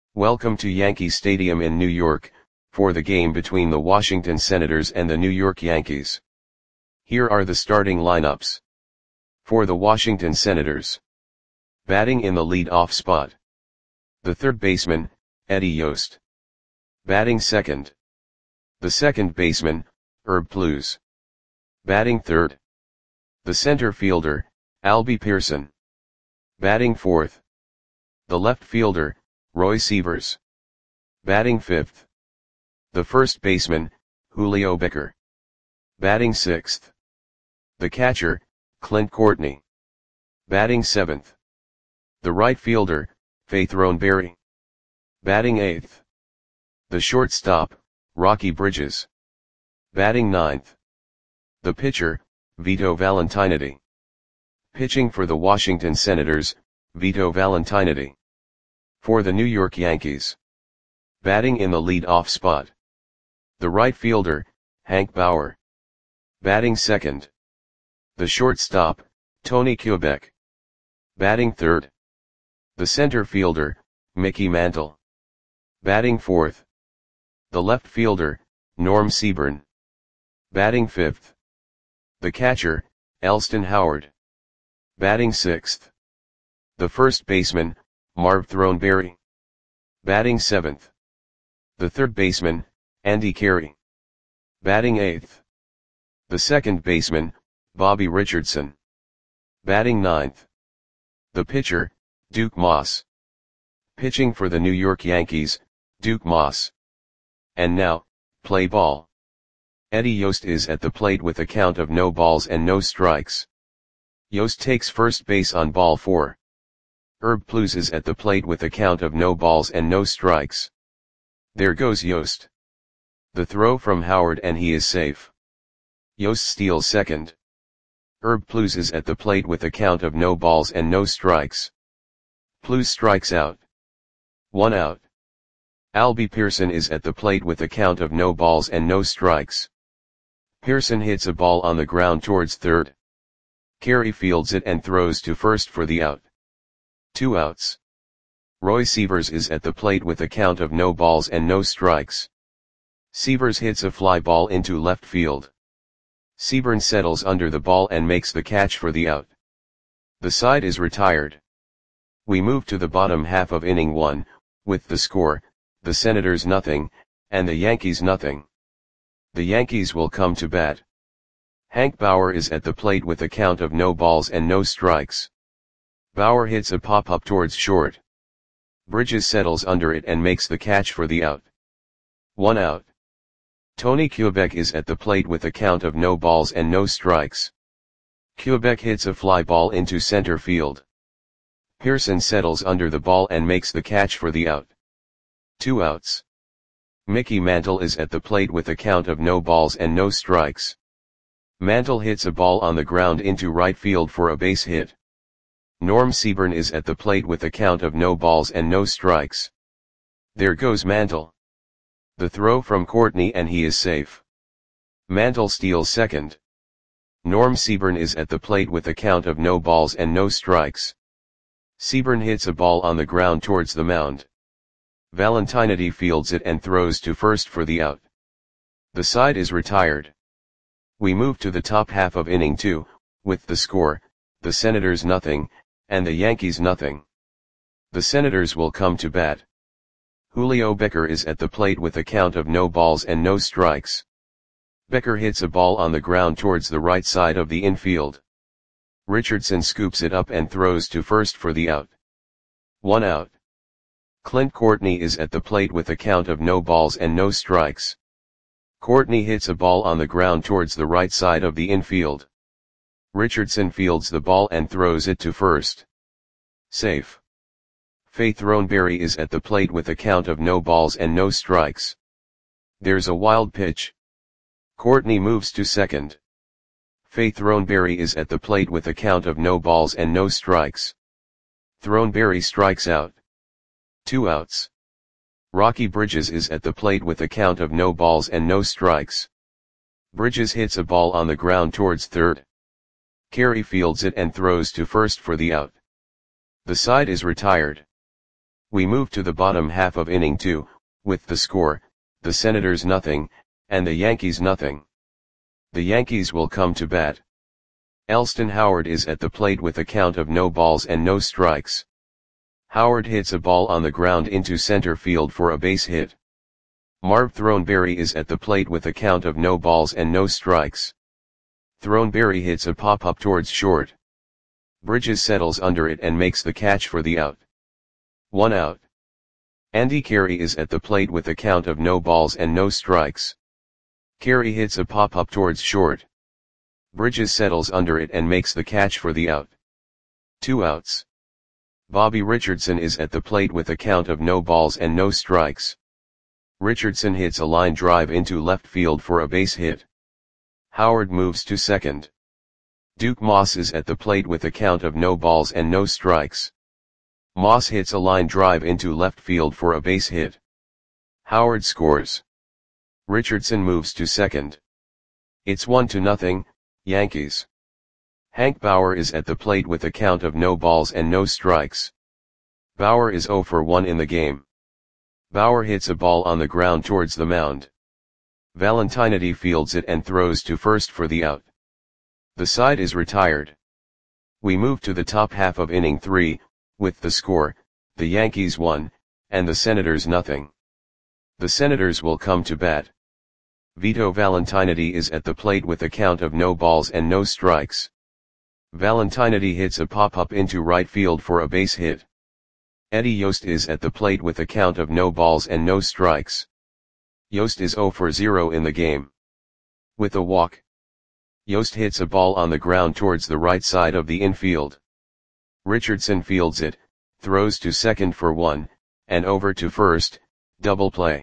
Welcome to Yankee Stadium in New York, for the game between the Washington Senators and the New York Yankees. Here are the starting lineups. For the Washington Senators. Batting in the lead-off spot. The third baseman, Eddie Yost. Batting second. The second baseman, Herb Pluz. Batting third. The center fielder, Albie Pearson. Batting fourth. The left fielder, Roy Sievers. Batting fifth. The first baseman, Julio Becker. Batting sixth. The catcher, Clint Courtney. Batting seventh. The right fielder, Faith Roneberry. Batting eighth. The shortstop, Rocky Bridges. Batting ninth. The pitcher, Vito Valentiniti. Pitching for the Washington Senators, Vito Valentiniti. For the New York Yankees. Batting in the lead-off spot. The right fielder, Hank Bauer. Batting second. The shortstop, Tony Kubek. Batting third. The center fielder, Mickey Mantle. Batting fourth. The left fielder, Norm Seaburn. Batting fifth. The catcher, Elston Howard. Batting sixth. The first baseman, Marv Throneberry. Batting seventh. The third baseman, Andy Carey. Batting eighth. The second baseman, Bobby Richardson. Batting ninth. The pitcher, Duke Moss. Pitching for the New York Yankees, Duke Moss. And now, play ball. Eddie Yost is at the plate with a count of no balls and no strikes. Yost takes first base on ball 4. Herb Pluz is at the plate with a count of no balls and no strikes. There goes Yost. The throw from Howard and he is safe. Yost steals second. Herb Pluz is at the plate with a count of no balls and no strikes. Pluz strikes out. 1 out. Albie Pearson is at the plate with a count of no balls and no strikes. Pearson hits a ball on the ground towards third. Carey fields it and throws to first for the out. 2 outs. Roy Sievers is at the plate with a count of no balls and no strikes. Sievers hits a fly ball into left field. Seaburn settles under the ball and makes the catch for the out. The side is retired. We move to the bottom half of inning 1, with the score, the Senators nothing, and the Yankees nothing. The Yankees will come to bat. Hank Bauer is at the plate with a count of no balls and no strikes. Bauer hits a pop-up towards short. Bridges settles under it and makes the catch for the out. 1 out. Tony Kubek is at the plate with a count of no balls and no strikes. Kubek hits a fly ball into center field. Pearson settles under the ball and makes the catch for the out. 2 outs. Mickey Mantle is at the plate with a count of no balls and no strikes. Mantle hits a ball on the ground into right field for a base hit. Norm Seaburn is at the plate with a count of no balls and no strikes. There goes Mantle. The throw from Courtney and he is safe. Mantle steals second. Norm Seaburn is at the plate with a count of no balls and no strikes. Seaburn hits a ball on the ground towards the mound. Valentiniti fields it and throws to first for the out. The side is retired. We move to the top half of inning 2, with the score, the Senators nothing, and the Yankees nothing. The Senators will come to bat. Julio Becker is at the plate with a count of no balls and no strikes. Becker hits a ball on the ground towards the right side of the infield. Richardson scoops it up and throws to first for the out. 1 out. Clint Courtney is at the plate with a count of no balls and no strikes. Courtney hits a ball on the ground towards the right side of the infield. Richardson fields the ball and throws it to first. Safe. Faith Roneberry is at the plate with a count of no balls and no strikes. There's a wild pitch. Courtney moves to second. Faith Roneberry is at the plate with a count of no balls and no strikes. Throneberry strikes out. 2 outs. Rocky Bridges is at the plate with a count of no balls and no strikes. Bridges hits a ball on the ground towards third. Carey fields it and throws to first for the out. The side is retired. We move to the bottom half of inning 2, with the score, the Senators nothing, and the Yankees nothing. The Yankees will come to bat. Elston Howard is at the plate with a count of no balls and no strikes. Howard hits a ball on the ground into center field for a base hit. Marv Throneberry is at the plate with a count of no balls and no strikes. Throneberry hits a pop-up towards short. Bridges settles under it and makes the catch for the out. 1 out. Andy Carey is at the plate with a count of no balls and no strikes. Carey hits a pop-up towards short. Bridges settles under it and makes the catch for the out. 2 outs. Bobby Richardson is at the plate with a count of no balls and no strikes. Richardson hits a line drive into left field for a base hit. Howard moves to second. Duke Moss is at the plate with a count of no balls and no strikes. Moss hits a line drive into left field for a base hit. Howard scores. Richardson moves to second. It's 1-0, Yankees. Hank Bauer is at the plate with a count of no balls and no strikes. Bauer is 0 for 1 in the game. Bauer hits a ball on the ground towards the mound. Valentinity fields it and throws to first for the out. The side is retired. We move to the top half of inning 3, with the score, the Yankees 1, and the Senators nothing. The Senators will come to bat. Vito Valentinity is at the plate with a count of no balls and no strikes. Valentinity hits a pop-up into right field for a base hit. Eddie Yost is at the plate with a count of no balls and no strikes. Yost is 0 for 0 in the game. With a walk. Yost hits a ball on the ground towards the right side of the infield. Richardson fields it, throws to second for 1, and over to first, double play.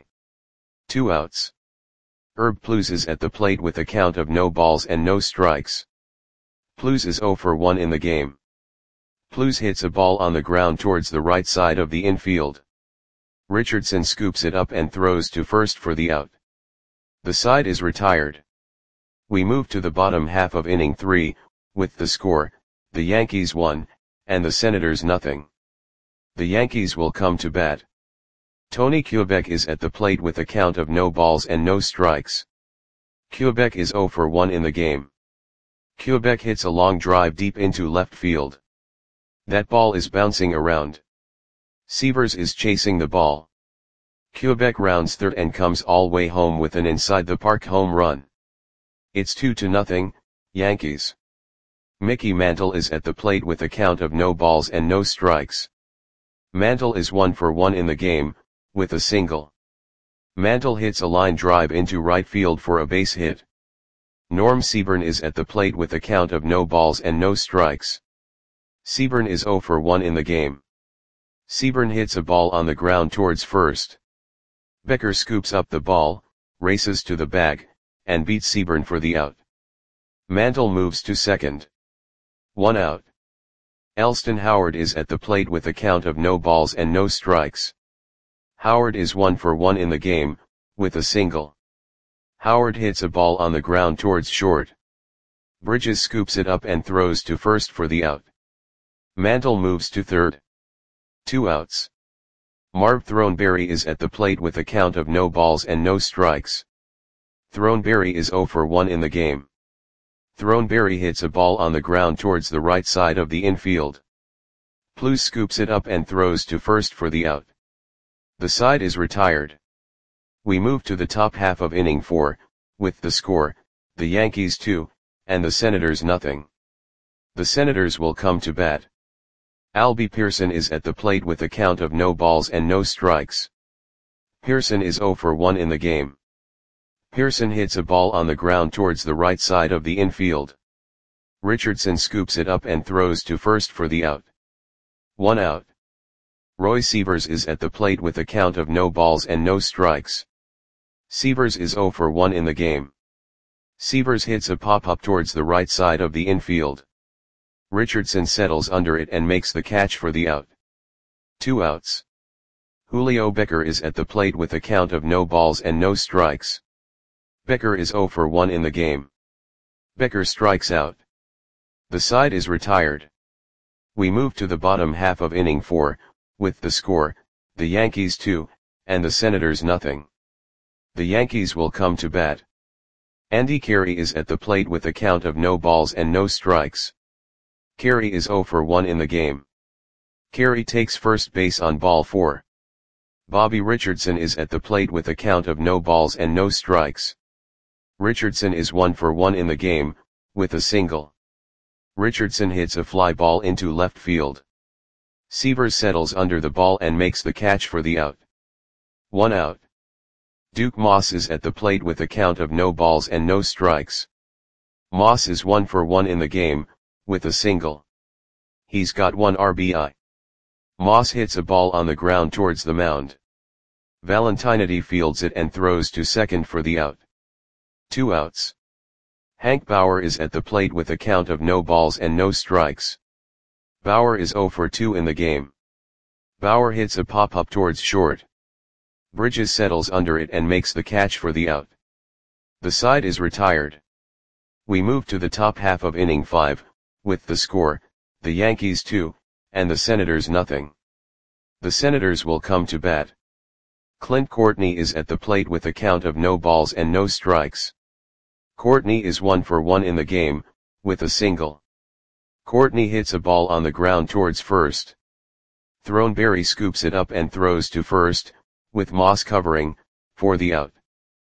2 outs. Herb Plews is at the plate with a count of no balls and no strikes. Plews is 0 for 1 in the game. Plews hits a ball on the ground towards the right side of the infield. Richardson scoops it up and throws to first for the out. The side is retired. We move to the bottom half of inning 3, with the score, the Yankees 1, and the Senators nothing. The Yankees will come to bat. Tony Kubek is at the plate with a count of no balls and no strikes. Kubek is 0 for 1 in the game. Kubek hits a long drive deep into left field. That ball is bouncing around. Sievers is chasing the ball. Kubek rounds third and comes all way home with an inside-the-park home run. It's 2-0, Yankees. Mickey Mantle is at the plate with a count of no balls and no strikes. Mantle is 1 for 1 in the game, with a single. Mantle hits a line drive into right field for a base hit. Norm Seaburn is at the plate with a count of no balls and no strikes. Seaburn is 0 for 1 in the game. Seaburn hits a ball on the ground towards first. Becker scoops up the ball, races to the bag, and beats Seaburn for the out. Mantle moves to second. 1 out. Elston Howard is at the plate with a count of no balls and no strikes. Howard is 1 for 1 in the game, with a single. Howard hits a ball on the ground towards short. Bridges scoops it up and throws to first for the out. Mantle moves to third. 2 outs. Marv Throneberry is at the plate with a count of no balls and no strikes. Throneberry is 0 for 1 in the game. Throneberry hits a ball on the ground towards the right side of the infield. Plews scoops it up and throws to first for the out. The side is retired. We move to the top half of inning 4, with the score, the Yankees 2, and the Senators nothing. The Senators will come to bat. Albie Pearson is at the plate with a count of no balls and no strikes. Pearson is 0 for 1 in the game. Pearson hits a ball on the ground towards the right side of the infield. Richardson scoops it up and throws to first for the out. 1 out. Roy Sievers is at the plate with a count of no balls and no strikes. Sievers is 0 for 1 in the game. Sievers hits a pop-up towards the right side of the infield. Richardson settles under it and makes the catch for the out. 2 outs. Julio Becker is at the plate with a count of no balls and no strikes. Becker is 0 for 1 in the game. Becker strikes out. The side is retired. We move to the bottom half of inning 4, with the score, the Yankees 2, and the Senators nothing. The Yankees will come to bat. Andy Carey is at the plate with a count of no balls and no strikes. Carey is 0 for 1 in the game. Carey takes first base on ball 4. Bobby Richardson is at the plate with a count of no balls and no strikes. Richardson is 1 for 1 in the game, with a single. Richardson hits a fly ball into left field. Seaver settles under the ball and makes the catch for the out. 1 out. Duke Moss is at the plate with a count of no balls and no strikes. Moss is 1 for 1 in the game, with a single. He's got 1 RBI. Moss hits a ball on the ground towards the mound. Valentinetti fields it and throws to second for the out. 2 outs. Hank Bauer is at the plate with a count of no balls and no strikes. Bauer is 0 for 2 in the game. Bauer hits a pop-up towards short. Bridges settles under it and makes the catch for the out. The side is retired. We move to the top half of inning 5, with the score, the Yankees 2, and the Senators nothing. The Senators will come to bat. Clint Courtney is at the plate with a count of no balls and no strikes. Courtney is 1 for 1 in the game, with a single. Courtney hits a ball on the ground towards first. Throneberry scoops it up and throws to first, with Moss covering, for the out.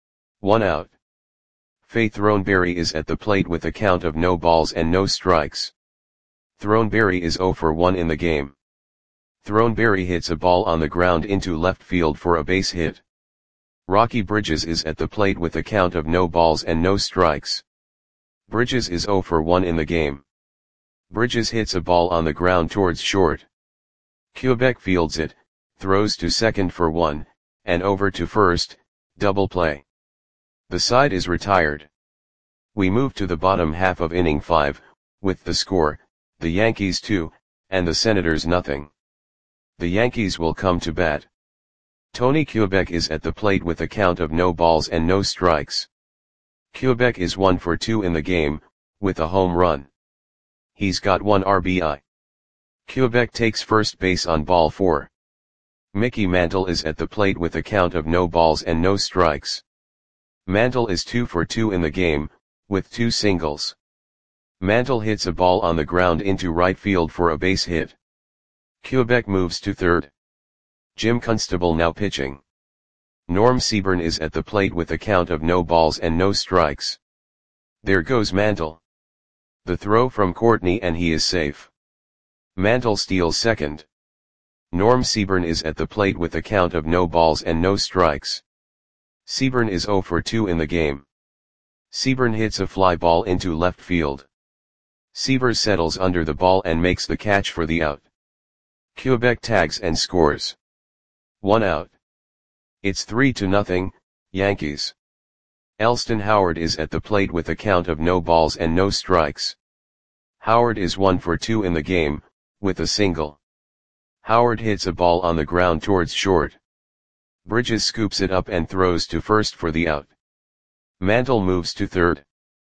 1 out. Faye Throneberry is at the plate with a count of no balls and no strikes. Throneberry is 0 for 1 in the game. Throneberry hits a ball on the ground into left field for a base hit. Rocky Bridges is at the plate with a count of no balls and no strikes. Bridges is 0 for 1 in the game. Bridges hits a ball on the ground towards short. Quebec fields it, throws to second for 1, and over to first, double play. The side is retired. We move to the bottom half of inning 5, with the score, the Yankees 2, and the Senators nothing. The Yankees will come to bat. Tony Quebec is at the plate with a count of no balls and no strikes. Quebec is 1 for 2 in the game, with a home run. He's got 1 RBI. Quebec takes first base on ball 4. Mickey Mantle is at the plate with a count of no balls and no strikes. Mantle is 2 for 2 in the game, with 2 singles. Mantle hits a ball on the ground into right field for a base hit. Quebec moves to third. Jim Constable now pitching. Norm Seaburn is at the plate with a count of no balls and no strikes. There goes Mantle. The throw from Courtney and he is safe. Mantle steals second. Norm Seaburn is at the plate with a count of no balls and no strikes. Seaburn is 0 for 2 in the game. Seaburn hits a fly ball into left field. Seaver settles under the ball and makes the catch for the out. Quebec tags and scores. 1 out. It's 3-0, Yankees. Elston Howard is at the plate with a count of no balls and no strikes. Howard is 1 for 2 in the game, with a single. Howard hits a ball on the ground towards short. Bridges scoops it up and throws to first for the out. Mantle moves to third.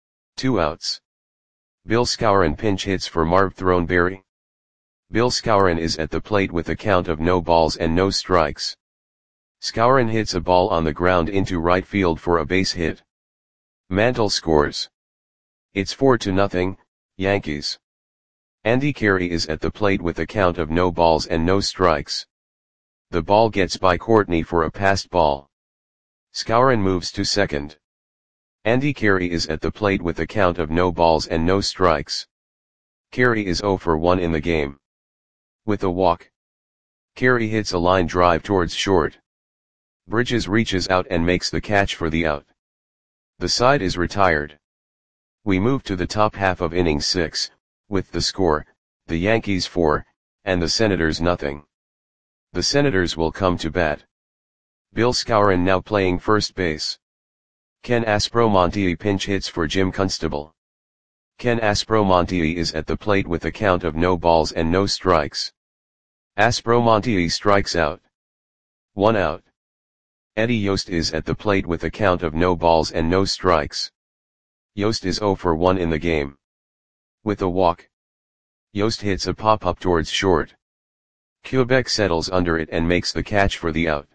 2 outs. Bill Skowron pinch hits for Marv Throneberry. Bill Skowron is at the plate with a count of no balls and no strikes. Skowron hits a ball on the ground into right field for a base hit. Mantle scores. It's 4-0, Yankees. Andy Carey is at the plate with a count of no balls and no strikes. The ball gets by Courtney for a passed ball. Skowron moves to second. Andy Carey is at the plate with a count of no balls and no strikes. Carey is 0 for 1 in the game. With a walk. Carey hits a line drive towards short. Bridges reaches out and makes the catch for the out. The side is retired. We move to the top half of inning 6, with the score, the Yankees 4, and the Senators nothing. The Senators will come to bat. Bill Skowron now playing first base. Ken Aspromonte pinch hits for Jim Constable. Ken Aspromonte is at the plate with a count of no balls and no strikes. Aspromonte strikes out. 1 out. Eddie Yost is at the plate with a count of no balls and no strikes. Yost is 0 for 1 in the game. With a walk. Yost hits a pop-up towards short. Quebec settles under it and makes the catch for the out.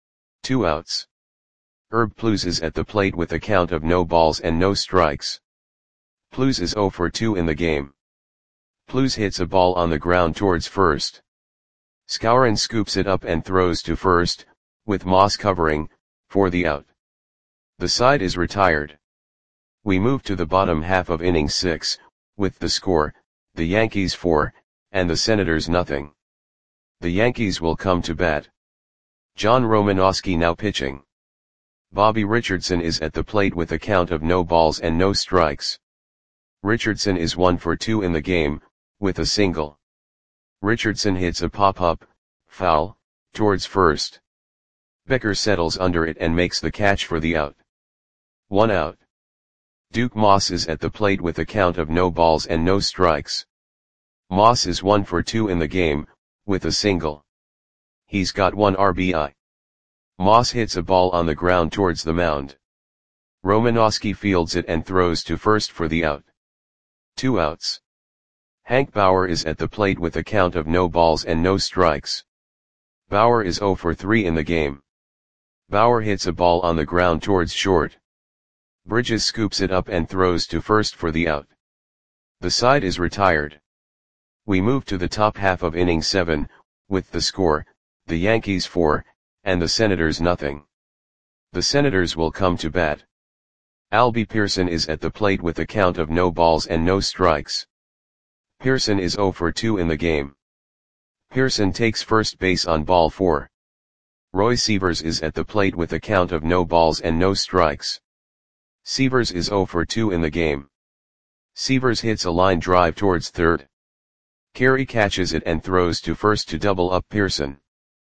2 outs. Herb Plews is at the plate with a count of no balls and no strikes. Plews is 0 for 2 in the game. Plews hits a ball on the ground towards first. Skowron scoops it up and throws to first, with Moss covering, for the out. The side is retired. We move to the bottom half of inning 6, with the score, the Yankees 4, and the Senators nothing. The Yankees will come to bat. John Romanowski now pitching. Bobby Richardson is at the plate with a count of no balls and no strikes. Richardson is 1 for 2 in the game, with a single. Richardson hits a pop-up, foul, towards first. Becker settles under it and makes the catch for the out. 1 out. Duke Moss is at the plate with a count of no balls and no strikes. Moss is 1 for 2 in the game, with a single. He's got 1 RBI. Moss hits a ball on the ground towards the mound. Romanowski fields it and throws to first for the out. 2 outs. Hank Bauer is at the plate with a count of no balls and no strikes. Bauer is 0 for 3 in the game. Bauer hits a ball on the ground towards short. Bridges scoops it up and throws to first for the out. The side is retired. We move to the top half of inning 7, with the score, the Yankees 4, and the Senators nothing. The Senators will come to bat. Albie Pearson is at the plate with a count of no balls and no strikes. Pearson is 0 for 2 in the game. Pearson takes first base on ball 4. Roy Sievers is at the plate with a count of no balls and no strikes. Sievers is 0 for 2 in the game. Sievers hits a line drive towards third. Carey catches it and throws to first to double up Pearson.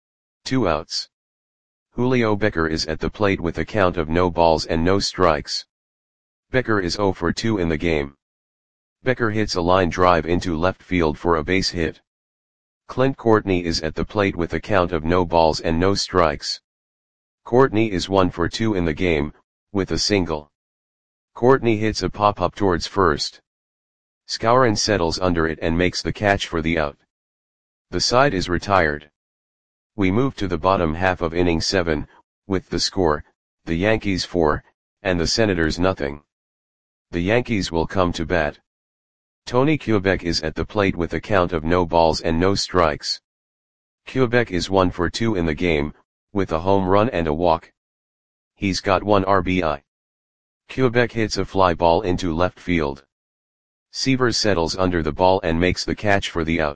2 outs. Julio Becker is at the plate with a count of no balls and no strikes. Becker is 0 for 2 in the game. Becker hits a line drive into left field for a base hit. Clint Courtney is at the plate with a count of no balls and no strikes. Courtney is 1 for 2 in the game, with a single. Courtney hits a pop-up towards first. Skowron settles under it and makes the catch for the out. The side is retired. We move to the bottom half of inning 7, with the score, the Yankees 4, and the Senators nothing. The Yankees will come to bat. Tony Quebec is at the plate with a count of no balls and no strikes. Quebec is 1 for 2 in the game, with a home run and a walk. He's got 1 RBI. Quebec hits a fly ball into left field. Sievers settles under the ball and makes the catch for the out.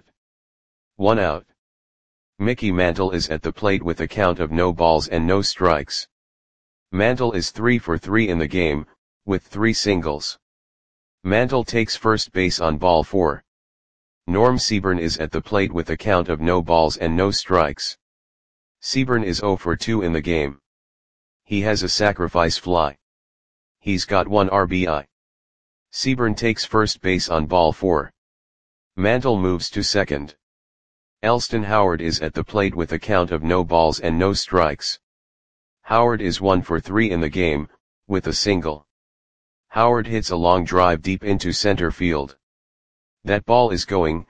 1 out. Mickey Mantle is at the plate with a count of no balls and no strikes. Mantle is 3 for 3 in the game, with 3 singles. Mantle takes first base on ball 4. Norm Seaburn is at the plate with a count of no balls and no strikes. Seaburn is 0 for 2 in the game. He has a sacrifice fly. He's got 1 RBI. Seaburn takes first base on ball 4. Mantle moves to second. Elston Howard is at the plate with a count of no balls and no strikes. Howard is 1 for 3 in the game, with a single. Howard hits a long drive deep into center field. That ball is gone.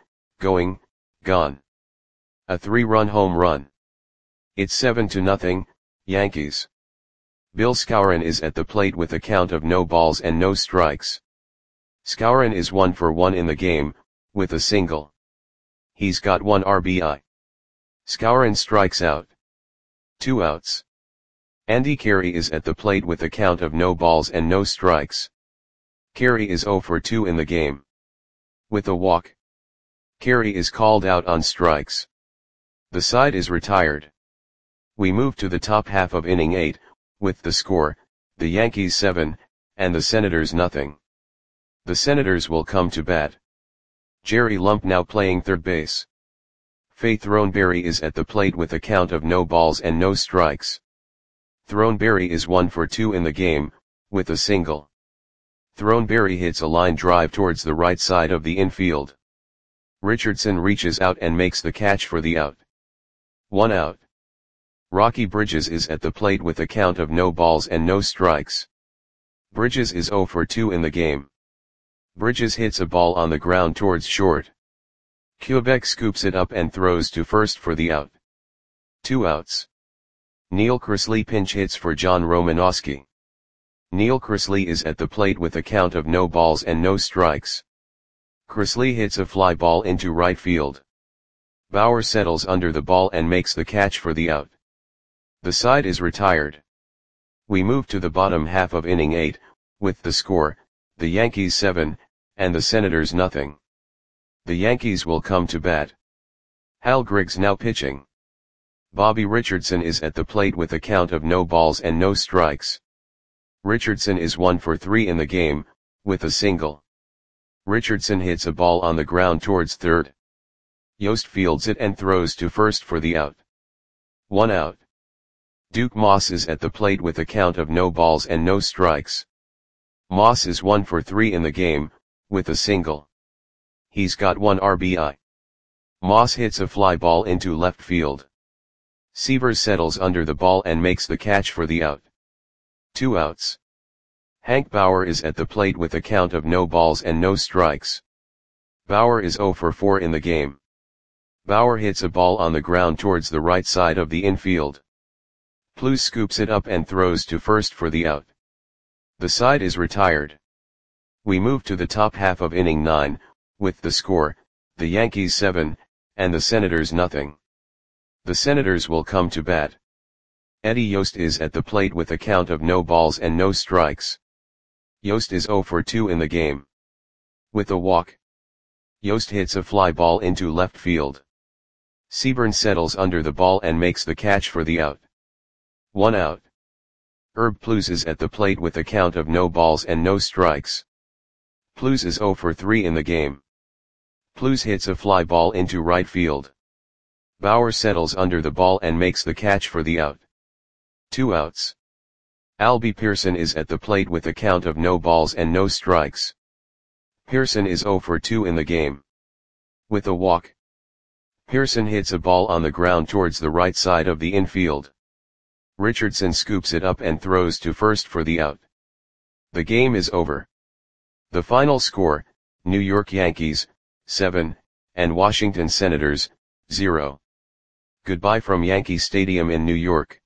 A 3-run home run. It's 7-0, Yankees. Bill Skowron is at the plate with a count of no balls and no strikes. Skowron is 1 for 1 in the game, with a single. He's got 1 RBI. Skowron strikes out. 2 outs. Andy Carey is at the plate with a count of no balls and no strikes. Carey is 0 for 2 in the game. With a walk. Carey is called out on strikes. The side is retired. We move to the top half of inning 8, with the score, the Yankees 7, and the Senators nothing. The Senators will come to bat. Jerry Lump now playing third base. Faye Throneberry is at the plate with a count of no balls and no strikes. Throneberry is 1 for 2 in the game, with a single. Throneberry hits a line drive towards the right side of the infield. Richardson reaches out and makes the catch for the out. 1 out. Rocky Bridges is at the plate with a count of no balls and no strikes. Bridges is 0 for 2 in the game. Bridges hits a ball on the ground towards short. Quebec scoops it up and throws to first for the out. 2 outs. Neil Chrisley pinch hits for John Romanowski. Neil Chrisley is at the plate with a count of no balls and no strikes. Chrisley hits a fly ball into right field. Bauer settles under the ball and makes the catch for the out. The side is retired. We move to the bottom half of inning 8, with the score, the Yankees 7, and the Senators nothing. The Yankees will come to bat. Hal Griggs now pitching. Bobby Richardson is at the plate with a count of no balls and no strikes. Richardson is 1 for 3 in the game, with a single. Richardson hits a ball on the ground towards third. Yost fields it and throws to first for the out. 1 out. Duke Moss is at the plate with a count of no balls and no strikes. Moss is 1 for 3 in the game, with a single. He's got 1 RBI. Moss hits a fly ball into left field. Seavers settles under the ball and makes the catch for the out. 2 outs. Hank Bauer is at the plate with a count of no balls and no strikes. Bauer is 0 for 4 in the game. Bauer hits a ball on the ground towards the right side of the infield. Plews scoops it up and throws to first for the out. The side is retired. We move to the top half of inning 9, with the score, the Yankees 7, and the Senators nothing. The Senators will come to bat. Eddie Yost is at the plate with a count of no balls and no strikes. Yost is 0 for 2 in the game. With a walk. Yost hits a fly ball into left field. Seaburn settles under the ball and makes the catch for the out. 1 out. Herb Plews is at the plate with a count of no balls and no strikes. Plews is 0 for 3 in the game. Plews hits a fly ball into right field. Bauer settles under the ball and makes the catch for the out. 2 outs. Albie Pearson is at the plate with a count of no balls and no strikes. Pearson is 0 for 2 in the game. With a walk. Pearson hits a ball on the ground towards the right side of the infield. Richardson scoops it up and throws to first for the out. The game is over. The final score, New York Yankees, 7, and Washington Senators, 0. Goodbye from Yankee Stadium in New York.